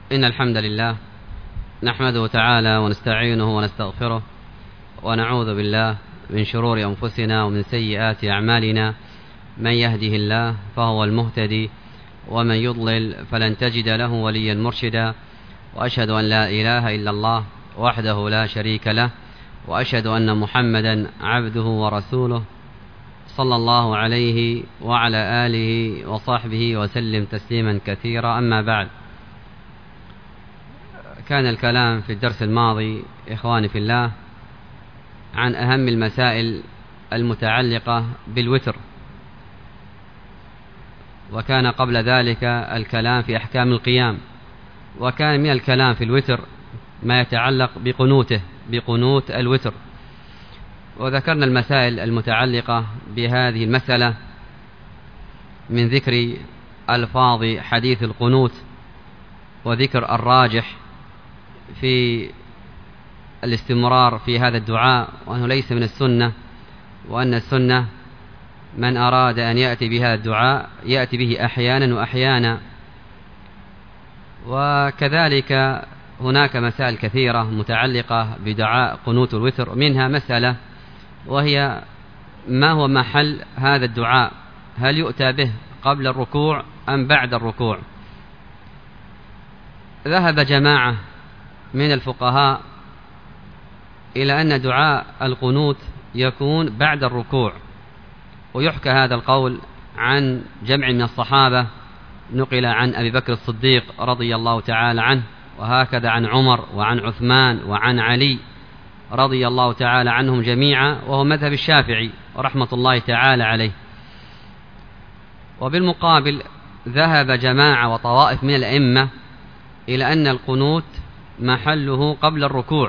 إن الحمد لله نحمده تعالى ونستعينه ونستغفره ونعوذ بالله من شرور أنفسنا ومن سيئات أعمالنا. من يهده الله فهو المهتدي ومن يضلل فلن تجد له وليا مرشدا. وأشهد أن لا إله إلا الله وحده لا شريك له، وأشهد أن محمدا عبده ورسوله صلى الله عليه وعلى آله وصحبه وسلم تسليما كثيرا. أما بعد، كان الكلام في الدرس الماضي إخواني في الله عن أهم المسائل المتعلقة بالوتر، وكان قبل ذلك الكلام في أحكام القيام، وكان من الكلام في الوتر ما يتعلق بقنوت الوتر، وذكرنا المسائل المتعلقة بهذه المسألة من ذكر ألفاظ حديث القنوت وذكر الراجح في الاستمرار في هذا الدعاء، وأنه ليس من السنة، وأن السنة من أراد أن يأتي بهذا الدعاء يأتي به أحيانا وأحيانا. وكذلك هناك مسائل كثيرة متعلقة بدعاء قنوت الوتر، منها مسألة وهي ما هو محل هذا الدعاء، هل يؤتى به قبل الركوع أم بعد الركوع؟ ذهب جماعة من الفقهاء إلى أن دعاء القنوت يكون بعد الركوع، ويحكى هذا القول عن جمع من الصحابة، نقل عن أبي بكر الصديق رضي الله تعالى عنه، وهكذا عن عمر وعن عثمان وعن علي رضي الله تعالى عنهم جميعا، وهو مذهب الشافعي رحمة الله تعالى عليه. وبالمقابل ذهب جماعة وطوائف من الأئمة إلى أن القنوت محله قبل الركوع،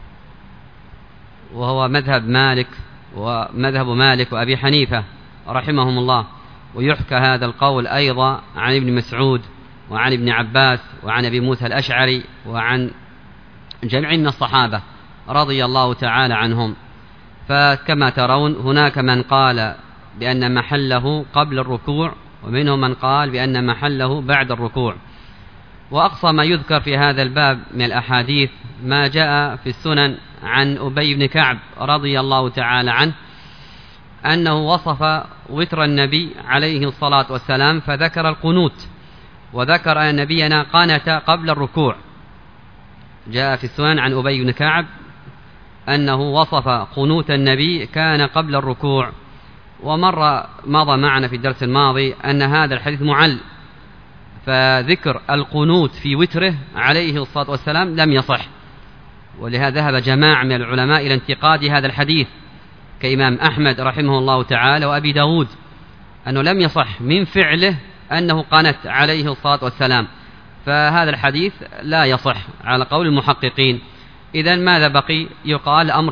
وهو مذهب مالك وأبي حنيفة رحمهم الله. ويحكى هذا القول أيضا عن ابن مسعود وعن ابن عباس وعن أبي موسى الأشعري وعن جمع من الصحابة رضي الله تعالى عنهم. فكما ترون هناك من قال بأن محله قبل الركوع، ومنهم من قال بأن محله بعد الركوع. وأقصى ما يذكر في هذا الباب من الأحاديث ما جاء في السنن عن أبي بن كعب رضي الله تعالى عنه أنه وصف وتر النبي عليه الصلاة والسلام فذكر القنوت، وذكر أن نبينا قنت قبل الركوع. جاء في السنن عن أبي بن كعب أنه وصف قنوت النبي كان قبل الركوع. مضى معنا في الدرس الماضي أن هذا الحديث معل، فذكر القنوت في وتره عليه الصلاة والسلام لم يصح، ولهذا ذهب جماعة من العلماء إلى انتقاد هذا الحديث كإمام أحمد رحمه الله تعالى وأبي داود، أنه لم يصح من فعله أنه قنت عليه الصلاة والسلام، فهذا الحديث لا يصح على قول المحققين. إذن ماذا بقي؟ يقال الأمر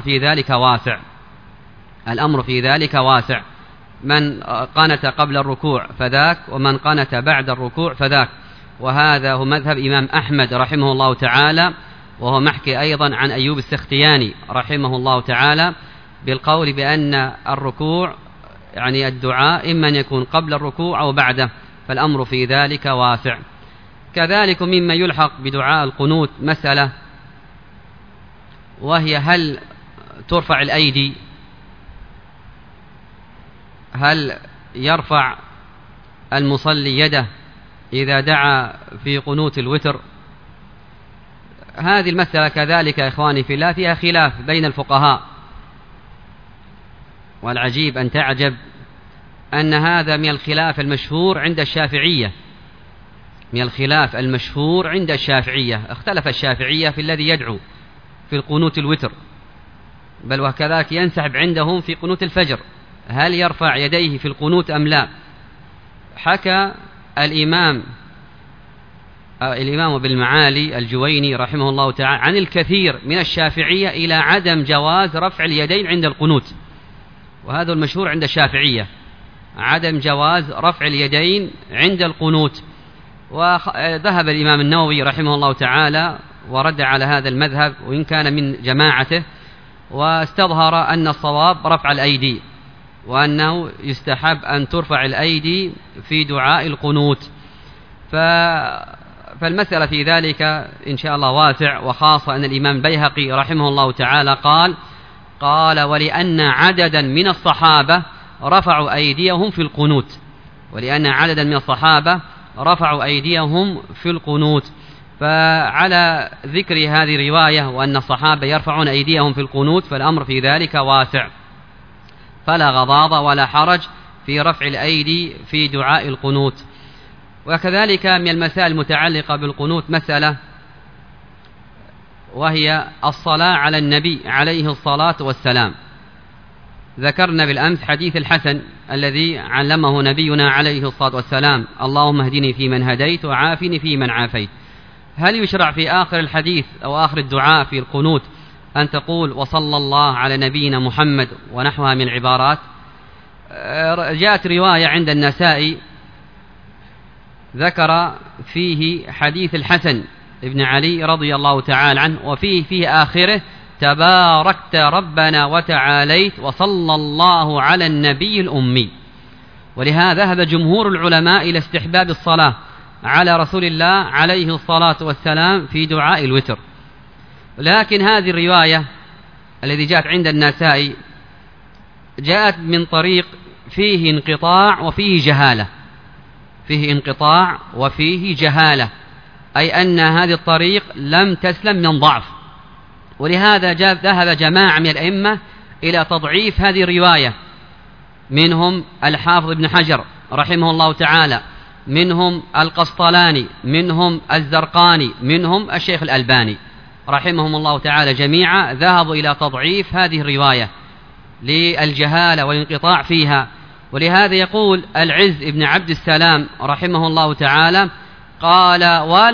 في ذلك واسع، من قنت قبل الركوع فذاك، ومن قنت بعد الركوع فذاك. وهذا هو مذهب إمام أحمد رحمه الله تعالى، وهو محكي أيضا عن أيوب السختياني رحمه الله تعالى بالقول بأن الركوع يعني الدعاء إما أن يكون قبل الركوع أو بعده، فالأمر في ذلك واسع. كذلك مما يلحق بدعاء القنوت مسألة، وهي هل ترفع الأيدي؟ هل يرفع المصلي يده إذا دعا في قنوت الوتر؟ هذه المسألة كذلك إخواني في الله فيها خلاف بين الفقهاء، والعجيب أن تعجب أن هذا من الخلاف المشهور عند الشافعية. اختلف الشافعية في الذي يدعو في القنوت الوتر، بل وكذلك ينسحب عندهم في قنوت الفجر، هل يرفع يديه في القنوت أم لا؟ حكى الإمام بالمعالي الجويني رحمه الله تعالى عن الكثير من الشافعية إلى عدم جواز رفع اليدين عند القنوت، وهذا المشهور عند الشافعية، عدم جواز رفع اليدين عند القنوت. وذهب الإمام النووي رحمه الله تعالى ورد على هذا المذهب وإن كان من جماعته، واستظهر أن الصواب رفع الأيدي، وأنه يستحب أن ترفع الأيدي في دعاء القنوت. فالمسألة في ذلك إن شاء الله واسع، وخاصة أن الإمام البيهقي رحمه الله تعالى قال ولأن عددا من الصحابة رفعوا أيديهم في القنوت، ولأن عددا من الصحابة رفعوا أيديهم في القنوت. فعلى ذكر هذه الرواية وأن الصحابة يرفعون أيديهم في القنوت فالأمر في ذلك واسع، فلا غضاضة ولا حرج في رفع الأيدي في دعاء القنوت. وكذلك من المسائل المتعلقة بالقنوت مسألة، وهي الصلاة على النبي عليه الصلاة والسلام. ذكرنا بالأمس حديث الحسن الذي علمه نبينا عليه الصلاة والسلام: اللهم اهدني فيمن هديت وعافني فيمن عافيت. هل يشرع في آخر الحديث أو آخر الدعاء في القنوت أن تقول وصلى الله على نبينا محمد ونحوها من العبارات؟ جاءت رواية عند النسائي ذكر فيه حديث الحسن ابن علي رضي الله تعالى عنه، وفيه في آخره: تباركت ربنا وتعاليت وصلى الله على النبي الأمي. ولهذا ذهب جمهور العلماء إلى استحباب الصلاة على رسول الله عليه الصلاة والسلام في دعاء الوتر. لكن هذه الرواية التي جاءت عند النسائي جاءت من طريق فيه انقطاع وفيه جهالة، فيه انقطاع وفيه جهالة، أي أن هذه الطريق لم تسلم من ضعف. ولهذا ذهب جماعة من الأئمة إلى تضعيف هذه الرواية، منهم الحافظ ابن حجر رحمه الله تعالى، منهم القسطلاني، منهم الزرقاني، منهم الشيخ الألباني رحمهم الله تعالى جميعا، ذهبوا إلى تضعيف هذه الرواية للجهالة والانقطاع فيها. ولهذا يقول العز ابن عبد السلام رحمه الله تعالى قال: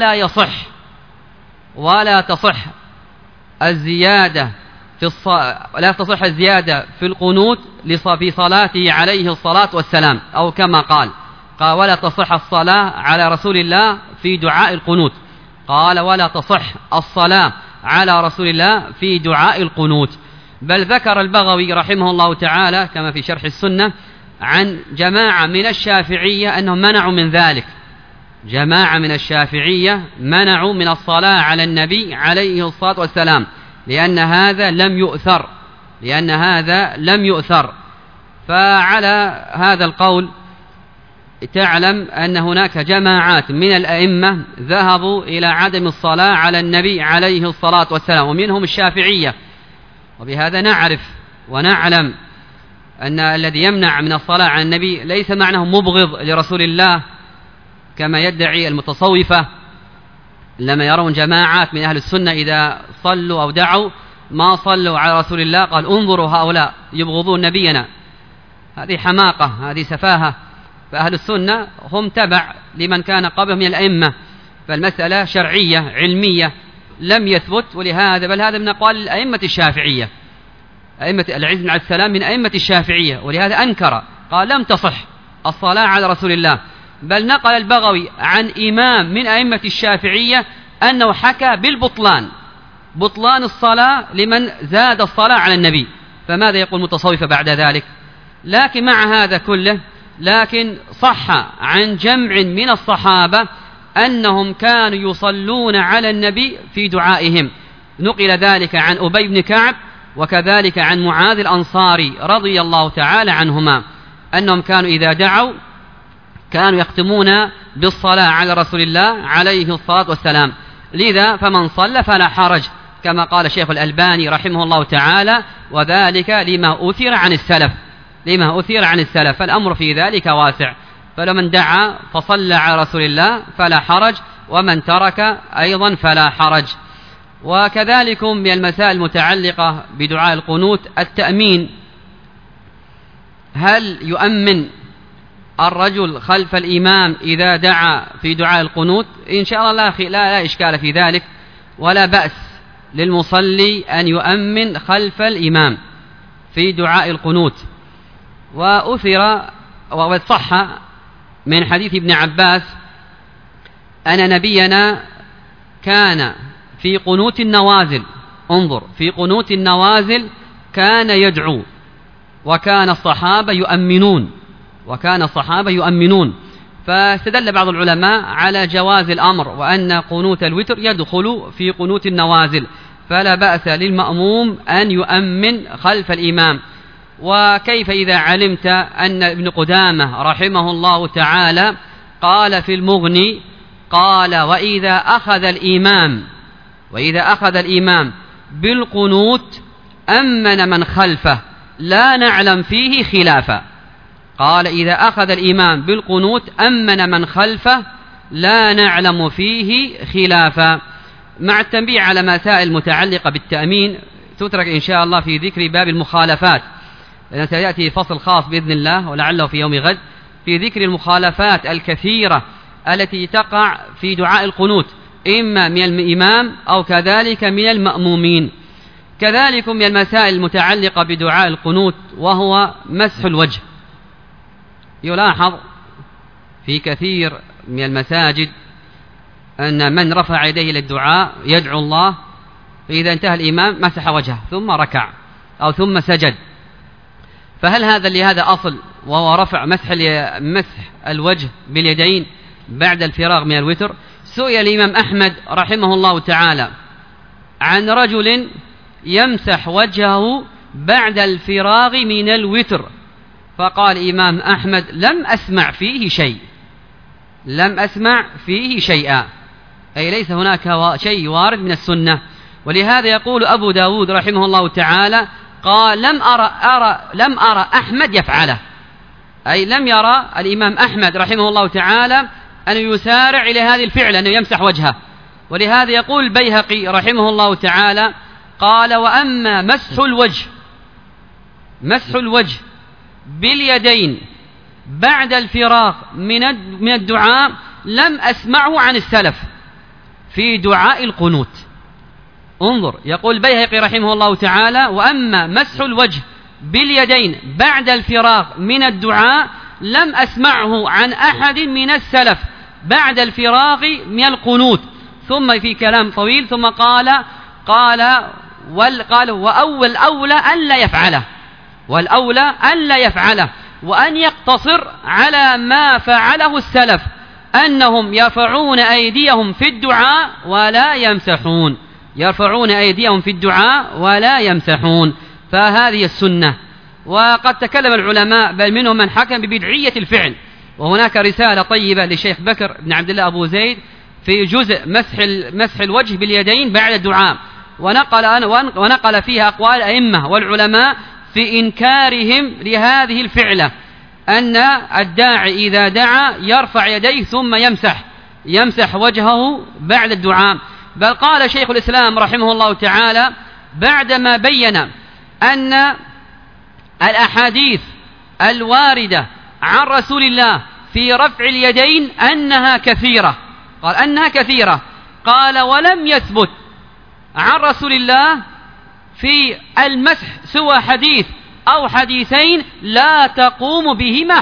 ولا تصح الزيادة لا تصح الزيادة في القنوت في صلاته عليه الصلاة والسلام، أو كما قال ولا تصح الصلاة على رسول الله في دعاء القنوت، قال ولا تصح الصلاة على رسول الله في دعاء القنوت. بل ذكر البغوي رحمه الله تعالى كما في شرح السنة عن جماعة من الشافعية أنهم منعوا من ذلك، جماعة من الشافعية منعوا من الصلاة على النبي عليه الصلاة والسلام لأن هذا لم يؤثر. فعلى هذا القول تعلم أن هناك جماعات من الأئمة ذهبوا إلى عدم الصلاة على النبي عليه الصلاة والسلام، ومنهم الشافعية. وبهذا نعرف ونعلم أن الذي يمنع من الصلاة على النبي ليس معناه مبغض لرسول الله كما يدعي المتصوفة، لما يرون جماعات من أهل السنة إذا صلوا أو دعوا ما صلوا على رسول الله قال انظروا هؤلاء يبغضون نبينا. هذه حماقة، هذه سفاهة. فأهل السنة هم تبع لمن كان قبلهم من الأئمة، فالمسألة شرعية علمية لم يثبت. ولهذا بل هذا من أقوال الأئمة الشافعية، أئمة العز بن عبد السلام من أئمة الشافعية، ولهذا أنكر قال لم تصح الصلاة على رسول الله. بل نقل البغوي عن إمام من أئمة الشافعية أنه حكى بطلان الصلاة لمن زاد الصلاة على النبي. فماذا يقول المتصوفة بعد ذلك؟ لكن مع هذا كله لكن صح عن جمع من الصحابة أنهم كانوا يصلون على النبي في دعائهم. نقل ذلك عن أبي بن كعب وكذلك عن معاذ الأنصاري رضي الله تعالى عنهما أنهم كانوا إذا دعوا كانوا يختمون بالصلاة على رسول الله عليه الصلاة والسلام. لذا فمن صلى فلا حرج كما قال الشيخ الألباني رحمه الله تعالى، وذلك لما أثر عن السلف، فالأمر في ذلك واسع. فلمن دعا فصلى على رسول الله فلا حرج، ومن ترك أيضا فلا حرج. وكذلك من المسائل المتعلقة بدعاء القنوت التأمين. هل يؤمن الرجل خلف الإمام إذا دعا في دعاء القنوت؟ إن شاء الله لا إشكال في ذلك، ولا بأس للمصلي أن يؤمن خلف الإمام في دعاء القنوت. وأثر وصح من حديث ابن عباس أن نبينا كان في قنوت النوازل، انظر، في قنوت النوازل كان يدعو، وكان الصحابة يؤمنون. فاستدل بعض العلماء على جواز الأمر وأن قنوت الوتر يدخل في قنوت النوازل، فلا بأس للمأموم أن يؤمن خلف الإمام. وكيف إذا علمت أن ابن قدامة رحمه الله تعالى قال في المغني، قال وإذا أخذ الإمام بالقنوت أمن من خلفه لا نعلم فيه خلافا. قال إذا أخذ الإمام بالقنوت أمن من خلفه لا نعلم فيه خلافا. مع التنبيه على مسائل متعلقة بالتأمين تترك إن شاء الله في ذكر باب المخالفات، لأن سيأتي فصل خاص بإذن الله ولعله في يوم غد في ذكر المخالفات الكثيرة التي تقع في دعاء القنوت إما من الإمام أو كذلك من المأمومين. كذلك من المسائل المتعلقة بدعاء القنوت وهو مسح الوجه. يلاحظ في كثير من المساجد أن من رفع يديه للدعاء يدعو الله، فإذا انتهى الإمام مسح وجهه ثم ركع أو ثم سجد. فهل هذا لهذا أصل وهو رفع مسح الوجه باليدين بعد الفراغ من الوتر؟ سئل الإمام أحمد رحمه الله تعالى عن رجل يمسح وجهه بعد الفراغ من الوتر، فقال الإمام أحمد لم أسمع فيه شيئا، أي ليس هناك شيء وارد من السنة. ولهذا يقول أبو داود رحمه الله تعالى قال لم أرى أحمد يفعله، أي لم يرى الإمام أحمد رحمه الله تعالى أن يسارع إلى هذه الفعل أنه يمسح وجهه. ولهذا يقول البيهقي رحمه الله تعالى قال وأما مسح الوجه باليدين بعد الفراغ من الدعاء لم أسمعه عن السلف في دعاء القنوت. انظر، يقول البيهقي رحمه الله تعالى وأما مسح الوجه باليدين بعد الفراغ من الدعاء لم أسمعه عن أحد من السلف بعد الفراغ من القنوت. ثم في كلام طويل ثم قال والأولى ألا يفعله وأن يقتصر على ما فعله السلف أنهم يرفعون أيديهم في الدعاء ولا يمسحون، فهذه السنة. وقد تكلم العلماء بل منهم من حكم ببدعية الفعل، وهناك رسالة طيبة للشيخ بكر بن عبد الله أبو زيد في جزء مسح الوجه باليدين بعد الدعاء، ونقل فيها أقوال الأئمة والعلماء في إنكارهم لهذه الفعلة، أن الداعي إذا دعا يرفع يديه ثم يمسح وجهه بعد الدعاء. بل قال شيخ الإسلام رحمه الله تعالى بعدما بين أن الأحاديث الواردة عن رسول الله في رفع اليدين أنها كثيرة، قال ولم يثبت عن رسول الله في المسح سوى حديث أو حديثين لا تقوم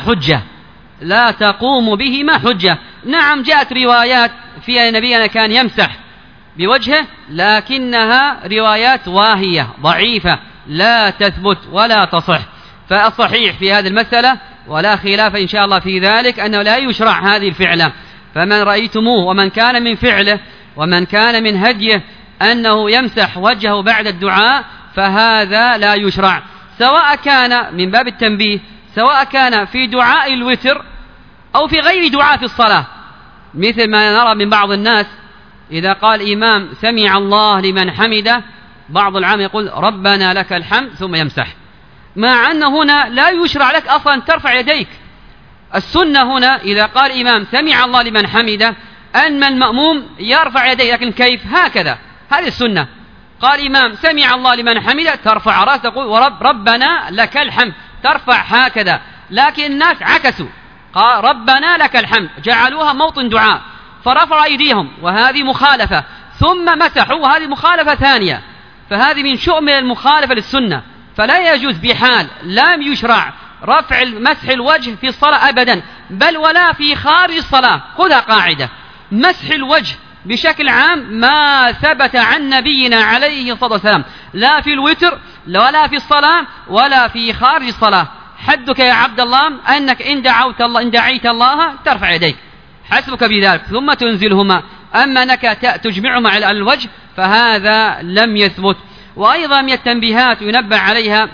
بهما حجة. نعم جاءت روايات فيها نبينا كان يمسح بوجهه، لكنها روايات واهية ضعيفة لا تثبت ولا تصح. فالصحيح في هذه المسألة ولا خلاف إن شاء الله في ذلك أنه لا يشرع هذه الفعلة. فمن رأيتموه ومن كان من فعله ومن كان من هديه أنه يمسح وجهه بعد الدعاء فهذا لا يشرع، سواء كان من باب التنبيه سواء كان في دعاء الوتر أو في غير دعاء في الصلاة، مثل ما نرى من بعض الناس إذا قال إمام سمع الله لمن حمده بعض العام يقول ربنا لك الحمد ثم يمسح، مع أن هنا لا يشرع لك أصلا ترفع يديك. السنة هنا إذا قال إمام سمع الله لمن حمده أن المأموم يرفع يديه، لكن كيف؟ هكذا، هذه السنة. قال إمام سمع الله لمن حمده ترفع رأسك تقول ربنا لك الحمد، ترفع هكذا. لكن الناس عكسوا، قال ربنا لك الحمد، جعلوها موطن دعاء فرفع أيديهم، وهذه مخالفة، ثم مسحوا، وهذه مخالفة ثانية. فهذه من شؤم المخالفة للسنة، فلا يجوز بحال لا يشرع رفع مسح الوجه في الصلاة أبدا، بل ولا في خارج الصلاة. خذها قاعدة، مسح الوجه بشكل عام ما ثبت عن نبينا عليه الصلاة والسلام لا في الوتر ولا في الصلاة ولا في خارج الصلاة. حدك يا عبد الله أنك إن دعيت الله ترفع يديك، حسبك بذلك، ثم تنزلهما. أما أنك تجمعهما على الوجه فهذا لم يثبت. وأيضا من التنبيهات ينبه عليها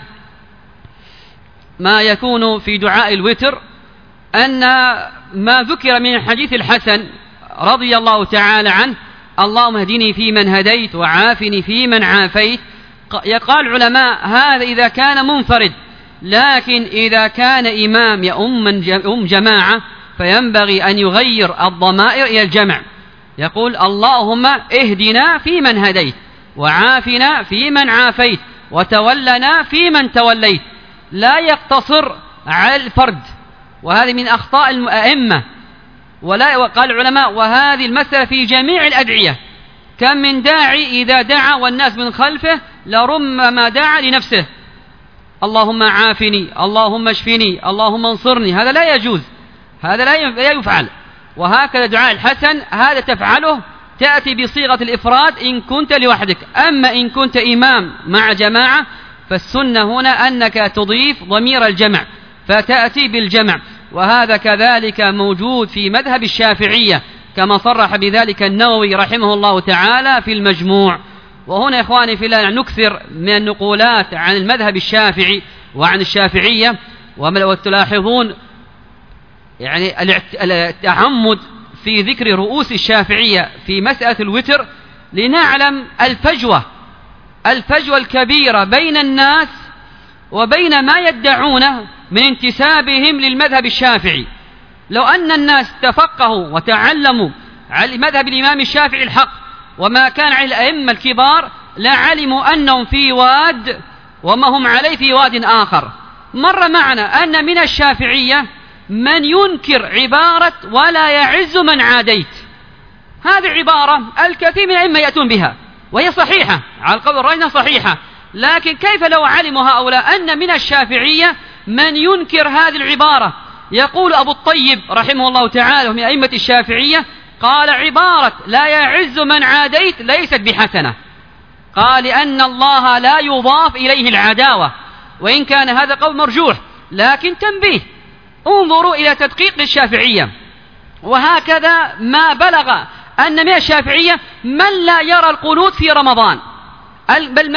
ما يكون في دعاء الوتر، أن ما ذكر من حديث الحسن رضي الله تعالى عنه: اللهم اهدني فيمن هديت وعافني فيمن عافيت. يقال العلماء هذا إذا كان منفرد، لكن إذا كان إمام يؤم جماعة فينبغي أن يغير الضمائر إلى الجمع، يقول: اللهم اهدنا فيمن هديت وعافنا فيمن عافيت وتولنا فيمن توليت، لا يقتصر على الفرد. وهذه من أخطاء الأئمة. وقال العلماء: وهذه المسألة في جميع الأدعية، كم من داعي إذا دعا والناس من خلفه لربما دعا لنفسه: اللهم عافني، اللهم اشفني، اللهم انصرني. هذا لا يجوز، هذا لا يفعل. وهكذا دعاء الحسن هذا تفعله، تأتي بصيغة الإفراد إن كنت لوحدك. أما إن كنت إمام مع جماعة فالسنة هنا أنك تضيف ضمير الجمع فتأتي بالجمع. وهذا كذلك موجود في مذهب الشافعية كما صرح بذلك النووي رحمه الله تعالى في المجموع. وهنا إخواني في الله نكثر من النقولات عن المذهب الشافعي وعن الشافعية، وتلاحظون يعني التعمد في ذكر رؤوس الشافعية في مسألة الوتر لنعلم الفجوة الكبيرة بين الناس وبين ما يدعونه من انتسابهم للمذهب الشافعي. لو أن الناس تفقهوا وتعلموا على مذهب الإمام الشافعي الحق وما كان على الأئمة الكبار لعلموا أنهم في واد وما هم عليه في واد آخر. مر معنا أن من الشافعية من ينكر عبارة ولا يعز من عاديت. هذه عبارة الكثير من الأئمة يأتون بها وهي صحيحة على القول الراجح صحيحة، لكن كيف لو علموا هؤلاء أن من الشافعية من ينكر هذه العبارة؟ يقول أبو الطيب رحمه الله تعالى من أئمة الشافعية قال: عبارة لا يعز من عاديت ليست بحسنة، قال: لأن الله لا يضاف إليه العداوة، وإن كان هذا قول مرجوح، لكن تنبيه، انظروا إلى تدقيق الشافعية. وهكذا ما بلغ أن من الشافعية من لا يرى القنوت في رمضان، بل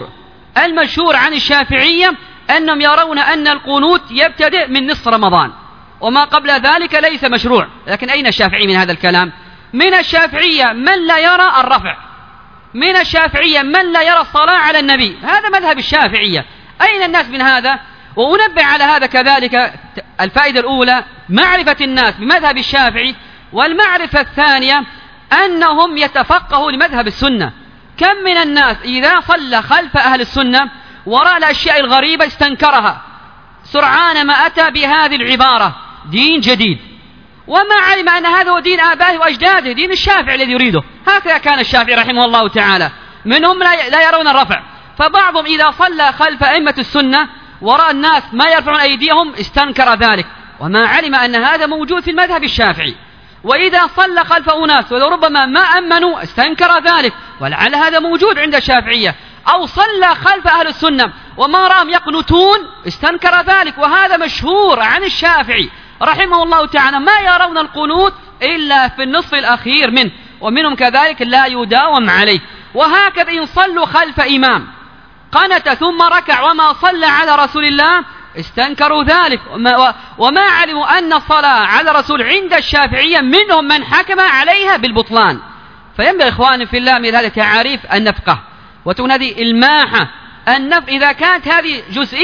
المشهور عن الشافعية أنهم يرون أن القنوت يبتدئ من نصف رمضان وما قبل ذلك ليس مشروع. لكن أين الشافعي من هذا الكلام؟ من الشافعية من لا يرى الرفع، من الشافعية من لا يرى الصلاة على النبي. هذا مذهب الشافعية. أين الناس من هذا؟ وأنبه على هذا كذلك. الفائدة الأولى معرفة الناس بمذهب الشافعي، والمعرفة الثانية أنهم يتفقهوا لمذهب السنة. كم من الناس إذا صلى خلف أهل السنة ورأى الأشياء الغريبة استنكرها سرعان ما أتى بهذه العبارة: دين جديد، وما علم أن هذا هو دين آبائه وأجداده، دين الشافعي الذي يريده. هكذا كان الشافعي رحمه الله تعالى، منهم لا يرون الرفع، فبعضهم إذا صلى خلف أئمة السنة ورأى الناس ما يرفعون أيديهم استنكر ذلك، وما علم أن هذا موجود في المذهب الشافعي. وإذا صلى خلف أناس ولربما ما أمنوا استنكر ذلك، ولعل هذا موجود عند الشافعية. أو صلى خلف أهل السنة وما رأهم يقنتون استنكر ذلك، وهذا مشهور عن الشافعي رحمه الله تعالى، ما يرون القنوت إلا في النصف الأخير منه، ومنهم كذلك لا يداوم عليه. وهكذا إن صلوا خلف إمام قنت ثم ركع وما صلى على رسول الله استنكروا ذلك، وما علموا أن الصلاة على رسول عند الشافعية منهم من حكم عليها بالبطلان. فينبغي إخواني في الله من هذه التعاريف أن نفقه وتكون هذه الماحة إذا كانت هذه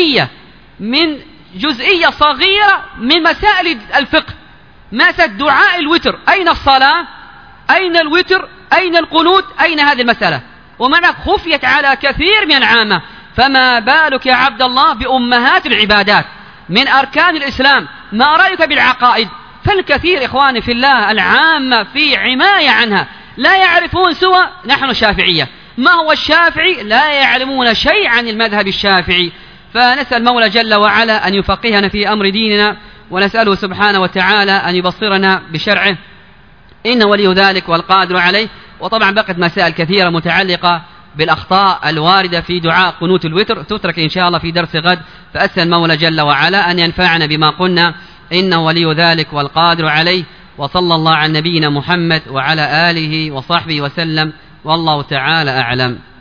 جزئية صغيرة من مسائل الفقه، مسألة دعاء الوتر، أين الصلاة؟ أين الوتر؟ أين القنوت؟ أين هذه المسألة؟ ومنها خفيت على كثير من العامة، فما بالك يا عبد الله بأمهات العبادات من أركان الإسلام؟ ما رأيك بالعقائد؟ فالكثير إخواني في الله العامة في عماية عنها، لا يعرفون سوى نحن الشافعية. ما هو الشافعي؟ لا يعلمون شيء عن المذهب الشافعي. فنسأل المولى جل وعلا أن يفقهنا في أمر ديننا، ونسأله سبحانه وتعالى أن يبصرنا بشرعه، إنه ولي ذلك والقادر عليه. وطبعا بقت مسائل كثيرة متعلقة بالأخطاء الواردة في دعاء قنوت الوتر تترك إن شاء الله في درس غد. فأسأل المولى جل وعلا أن ينفعنا بما قلنا، إنه ولي ذلك والقادر عليه. وصلى الله على نبينا محمد وعلى آله وصحبه وسلم، والله تعالى أعلم.